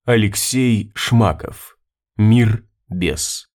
Алексей Шмаков. Мир без.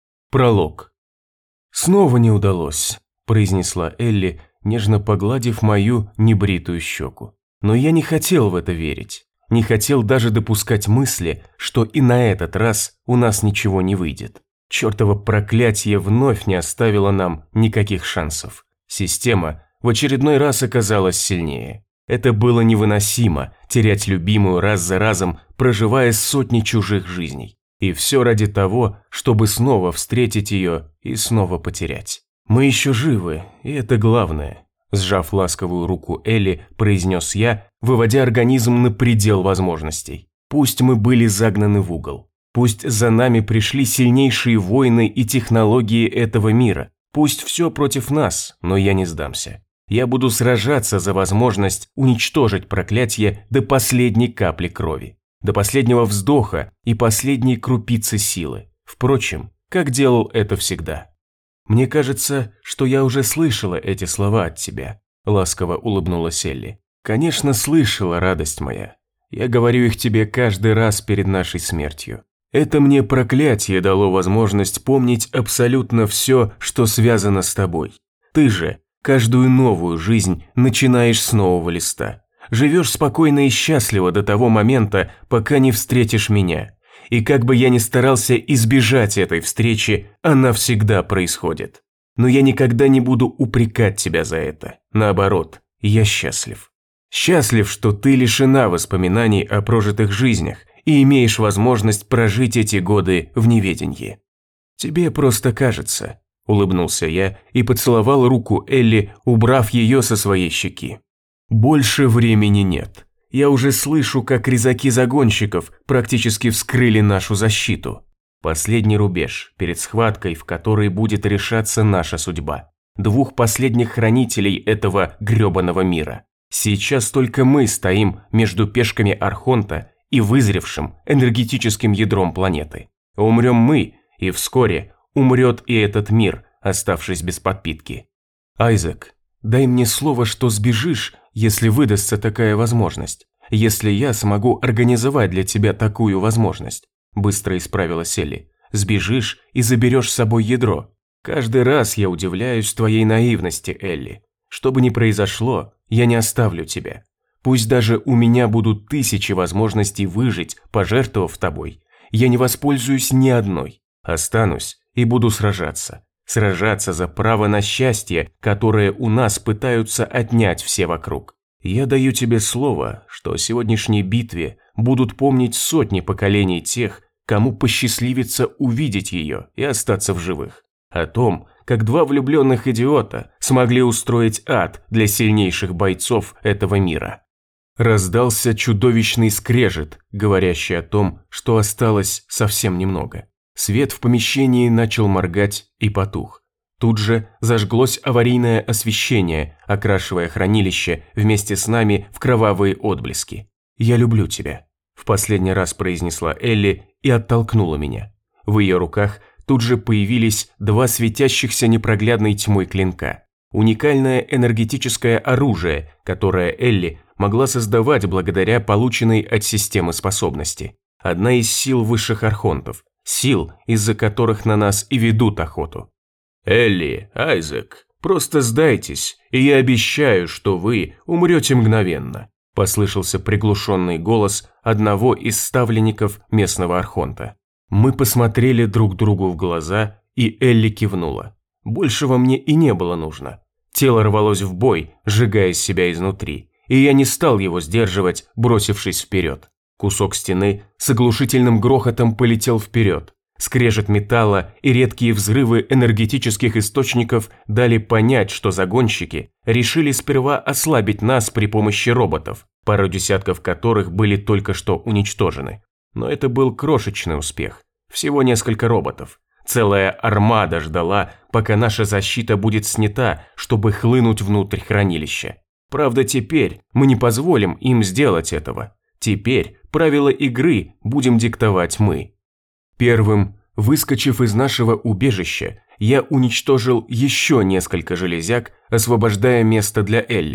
Пролог. «Снова не удалось», – произнесла Элли, нежно погладив мою небритую щеку. Но я не хотел в это верить. Не хотел даже допускать мысли, что и на этот раз у нас ничего не выйдет. Чертово проклятие вновь не оставило нам никаких шансов. Система в очередной раз оказалась сильнее. Это было невыносимо – терять любимую раз за разом, проживая сотни чужих жизней. И все ради того, чтобы снова встретить ее и снова потерять. Мы еще живы, и это главное. Сжав ласковую руку Элли, произнес я, выводя организм на предел возможностей. Пусть мы были загнаны в угол. Пусть за нами пришли сильнейшие воины и технологии этого мира. Пусть все против нас, но я не сдамся. Я буду сражаться за возможность уничтожить проклятие до последней капли крови, до последнего вздоха и последней крупицы силы. Впрочем, как делал это всегда. «Мне кажется, что я уже слышала эти слова от тебя», – ласково улыбнулась Элли. «Конечно, слышала, радость моя. Я говорю их тебе каждый раз перед нашей смертью. Это мне проклятие дало возможность помнить абсолютно все, что связано с тобой. Ты же каждую новую жизнь начинаешь с нового листа. Живешь спокойно и счастливо до того момента, пока не встретишь меня. И как бы я ни старался избежать этой встречи, она всегда происходит. Но я никогда не буду упрекать тебя за это. Наоборот, я счастлив. Счастлив, что ты лишена воспоминаний о прожитых жизнях и имеешь возможность прожить эти годы в неведении. Тебе просто кажется. Улыбнулся я и поцеловал руку Элли, убрав ее со своей щеки. Больше времени нет. Я уже слышу, как резаки загонщиков практически вскрыли нашу защиту. Последний рубеж перед схваткой, в которой будет решаться наша судьба. Двух последних хранителей этого грёбаного мира. Сейчас только мы стоим между пешками Архонта и вызревшим энергетическим ядром планеты. Умрем мы, и вскоре умрет и этот мир, оставшись без подпитки. Айзек, дай мне слово, что сбежишь, если выдастся такая возможность. Если я смогу организовать для тебя такую возможность. Быстро исправилась Элли. Сбежишь и заберешь с собой ядро. Каждый раз я удивляюсь твоей наивности, Элли. Что бы ни произошло, я не оставлю тебя. Пусть даже у меня будут тысячи возможностей выжить, пожертвовав тобой. Я не воспользуюсь ни одной. Останусь и буду сражаться. Сражаться за право на счастье, которое у нас пытаются отнять все вокруг. Я даю тебе слово, что о сегодняшней битве будут помнить сотни поколений тех, кому посчастливится увидеть ее и остаться в живых. О том, как два влюбленных идиота смогли устроить ад для сильнейших бойцов этого мира. Раздался чудовищный скрежет, говорящий о том, что осталось совсем немного. Свет в помещении начал моргать и потух. Тут же зажглось аварийное освещение, окрашивая хранилище вместе с нами в кровавые отблески. «Я люблю тебя», – в последний раз произнесла Элли и оттолкнула меня. В ее руках тут же появились два светящихся непроглядной тьмой клинка. Уникальное энергетическое оружие, которое Элли могла создавать благодаря полученной от системы способности. Одна из сил высших архонтов. Сил, из-за которых на нас и ведут охоту. «Элли, Айзек, просто сдайтесь, и я обещаю, что вы умрете мгновенно», послышался приглушенный голос одного из ставленников местного архонта. Мы посмотрели друг другу в глаза, и Элли кивнула. Большего мне и не было нужно. Тело рвалось в бой, сжигая себя изнутри, и я не стал его сдерживать, бросившись вперед. Кусок стены с оглушительным грохотом полетел вперед. Скрежет металла и редкие взрывы энергетических источников дали понять, что загонщики решили сперва ослабить нас при помощи роботов, пару десятков которых были только что уничтожены. Но это был крошечный успех. Всего несколько роботов. Целая армада ждала, пока наша защита будет снята, чтобы хлынуть внутрь хранилища. Правда, теперь мы не позволим им сделать этого. Теперь правила игры будем диктовать мы. Первым, выскочив из нашего убежища, я уничтожил еще несколько железяк, освобождая место для Элли.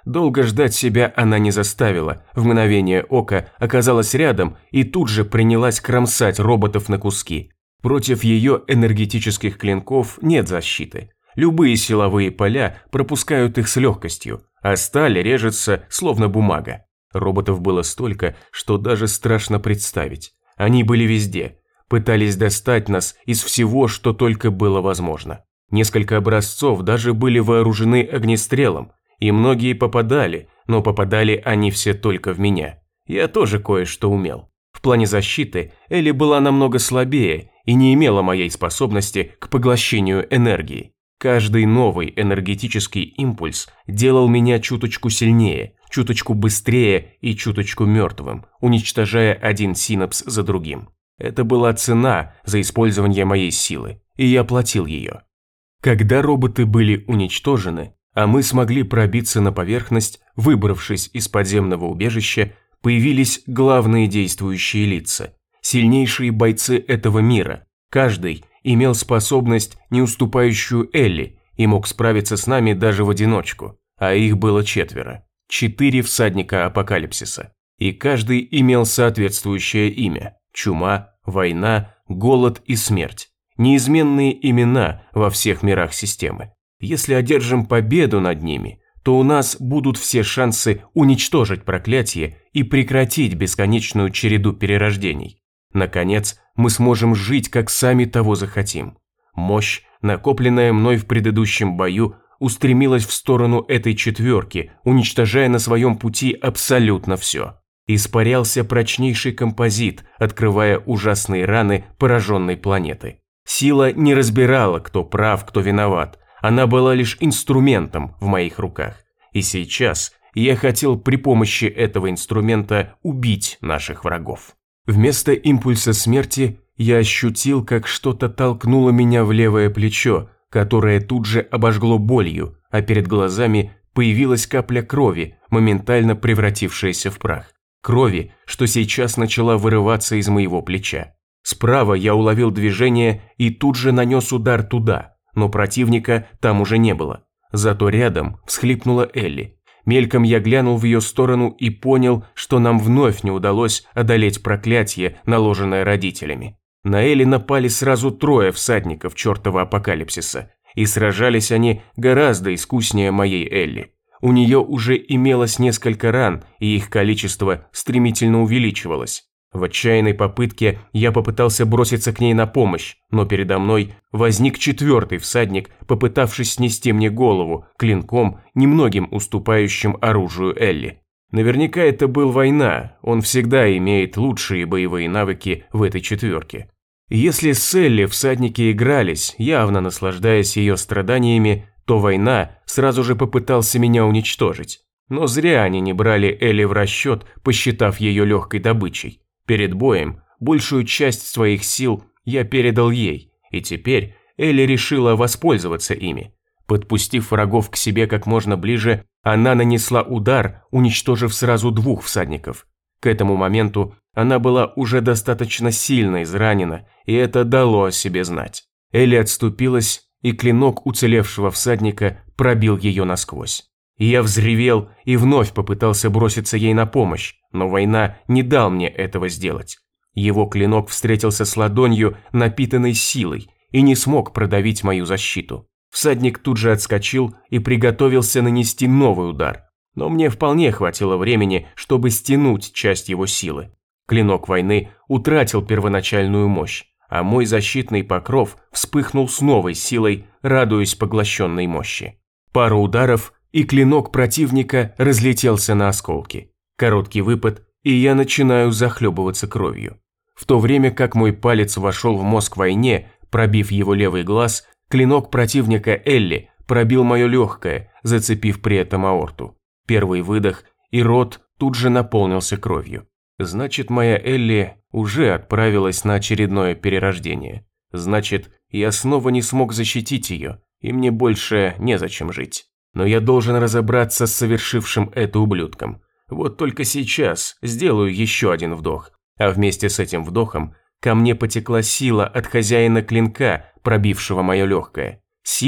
Долго ждать себя она не заставила, в мгновение ока оказалась рядом и тут же принялась кромсать роботов на куски. Против ее энергетических клинков нет защиты. Любые силовые поля пропускают их с легкостью, а сталь режется, словно бумага. Роботов было столько, что даже страшно представить. Они были везде, пытались достать нас из всего, что только было возможно. Несколько образцов даже были вооружены огнестрелом, и многие попадали, но попадали они все только в меня. Я тоже кое-что умел. В плане защиты Элли была намного слабее и не имела моей способности к поглощению энергии. Каждый новый энергетический импульс делал меня чуточку сильнее, чуточку быстрее и чуточку мертвым, уничтожая один синапс за другим. Это была цена за использование моей силы, и я платил ее. Когда роботы были уничтожены, а мы смогли пробиться на поверхность, выбравшись из подземного убежища, появились главные действующие лица, сильнейшие бойцы этого мира. Каждый имел способность, не уступающую Элли, и мог справиться с нами даже в одиночку, а их было 4. 4 всадника апокалипсиса. И каждый имел соответствующее имя – чума, война, голод и смерть. Неизменные имена во всех мирах системы. Если одержим победу над ними, то у нас будут все шансы уничтожить проклятие и прекратить бесконечную череду перерождений. Наконец, мы сможем жить, как сами того захотим. Мощь, накопленная мной в предыдущем бою, устремилась в сторону этой 4, уничтожая на своем пути абсолютно все. Испарялся прочнейший композит, открывая ужасные раны пораженной планеты. Сила не разбирала, кто прав, кто виноват. Она была лишь инструментом в моих руках. И сейчас я хотел при помощи этого инструмента убить наших врагов. Вместо импульса смерти я ощутил, как что-то толкнуло меня в левое плечо, которое тут же обожгло болью, а перед глазами появилась капля крови, моментально превратившаяся в прах. Крови, что сейчас начала вырываться из моего плеча. Справа я уловил движение и тут же нанес удар туда, но противника там уже не было. Зато рядом всхлипнула Элли. Мельком я глянул в ее сторону и понял, что нам вновь не удалось одолеть проклятие, наложенное родителями. На Элли напали сразу 3 всадников чертова апокалипсиса, и сражались они гораздо искуснее моей Элли. У нее уже имелось несколько ран, и их количество стремительно увеличивалось. В отчаянной попытке я попытался броситься к ней на помощь, но передо мной возник 4 всадник, попытавшись снести мне голову клинком, немногим уступающим оружию Элли. Наверняка это был война, он всегда имеет лучшие боевые навыки в этой 4. Если с Элли всадники игрались, явно наслаждаясь ее страданиями, то война сразу же попытался меня уничтожить. Но зря они не брали Элли в расчет, посчитав ее легкой добычей. Перед боем большую часть своих сил я передал ей, и теперь Элли решила воспользоваться ими. Подпустив врагов к себе как можно ближе, она нанесла удар, уничтожив сразу 2 всадников. К этому моменту она была уже достаточно сильно изранена, и это дало о себе знать. Элли отступилась, и клинок уцелевшего всадника пробил ее насквозь. Я взревел и вновь попытался броситься ей на помощь, но война не дал мне этого сделать. Его клинок встретился с ладонью, напитанной силой, и не смог продавить мою защиту. Всадник тут же отскочил и приготовился нанести новый удар, но мне вполне хватило времени, чтобы стянуть часть его силы. Клинок войны утратил первоначальную мощь, а мой защитный покров вспыхнул с новой силой, радуясь поглощенной мощи. Пару ударов, и клинок противника разлетелся на осколки. Короткий выпад, и я начинаю захлебываться кровью. В то время как мой палец вошел в мозг войне, пробив его левый глаз, клинок противника Элли пробил мое легкое, зацепив при этом аорту. Первый выдох, и рот тут же наполнился кровью. Значит, моя Элли уже отправилась на очередное перерождение. Значит, я снова не смог защитить ее, и мне больше незачем жить. Но я должен разобраться с совершившим это ублюдком. Вот только сейчас сделаю еще один вдох, а вместе с этим вдохом ко мне потекла сила от хозяина клинка, пробившего мое легкое. Сила,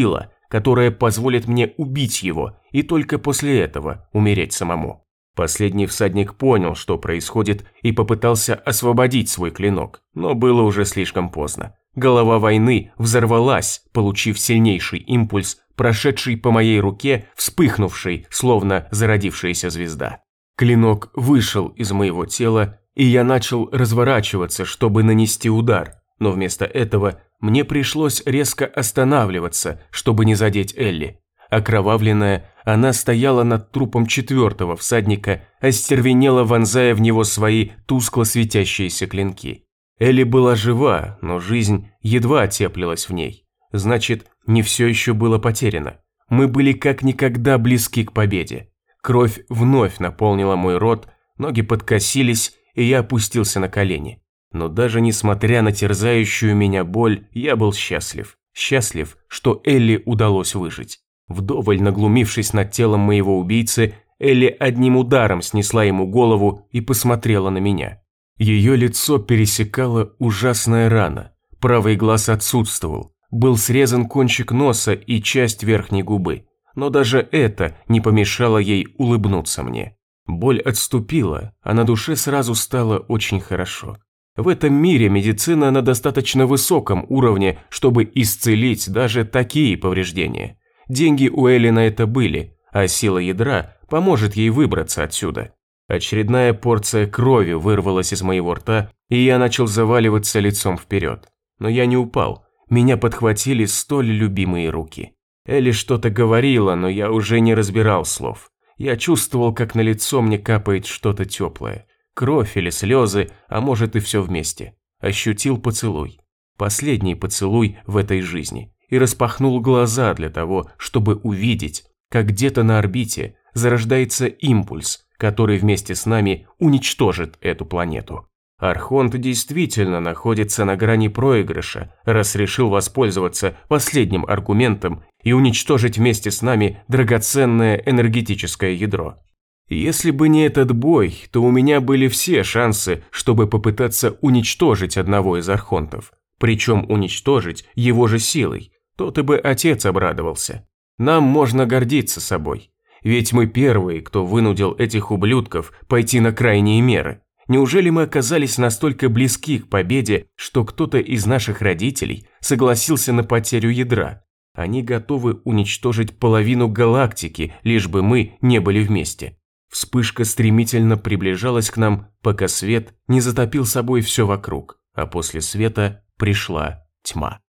которая позволит мне убить его и только после этого умереть самому. Последний всадник понял, что происходит, и попытался освободить свой клинок, но было уже слишком поздно. Голова войны взорвалась, получив сильнейший импульс, прошедший по моей руке, вспыхнувший, словно зародившаяся звезда. Клинок вышел из моего тела, и я начал разворачиваться, чтобы нанести удар, но вместо этого мне пришлось резко останавливаться, чтобы не задеть Элли. Окровавленная, она стояла над трупом четвертого всадника, остервенела, вонзая в него свои тускло светящиеся клинки. Элли была жива, но жизнь едва теплилась в ней. Значит, не все еще было потеряно. Мы были как никогда близки к победе. Кровь вновь наполнила мой рот, ноги подкосились, и я опустился на колени. Но даже несмотря на терзающую меня боль, я был счастлив. Счастлив, что Элли удалось выжить. Вдоволь наглумившись над телом моего убийцы, Элли одним ударом снесла ему голову и посмотрела на меня. Ее лицо пересекала ужасная рана. Правый глаз отсутствовал. Был срезан кончик носа и часть верхней губы. Но даже это не помешало ей улыбнуться мне. Боль отступила, а на душе сразу стало очень хорошо. В этом мире медицина на достаточно высоком уровне, чтобы исцелить даже такие повреждения. Деньги у Элли на это были, а сила ядра поможет ей выбраться отсюда. Очередная порция крови вырвалась из моего рта, и я начал заваливаться лицом вперед. Но я не упал, меня подхватили столь любимые руки. Элли что-то говорила, но я уже не разбирал слов. Я чувствовал, как на лицо мне капает что-то теплое. Кровь или слезы, а может и все вместе. Ощутил поцелуй. Последний поцелуй в этой жизни. И распахнул глаза для того, чтобы увидеть, как где-то на орбите зарождается импульс, который вместе с нами уничтожит эту планету. Архонт действительно находится на грани проигрыша, раз решил воспользоваться последним аргументом и уничтожить вместе с нами драгоценное энергетическое ядро. Если бы не этот бой, то у меня были все шансы, чтобы попытаться уничтожить одного из архонтов. Причем уничтожить его же силой. То-то бы отец обрадовался. Нам можно гордиться собой. Ведь мы первые, кто вынудил этих ублюдков пойти на крайние меры. Неужели мы оказались настолько близки к победе, что кто-то из наших родителей согласился на потерю ядра? Они готовы уничтожить половину галактики, лишь бы мы не были вместе. Вспышка стремительно приближалась к нам, пока свет не затопил собой все вокруг, а после света пришла тьма.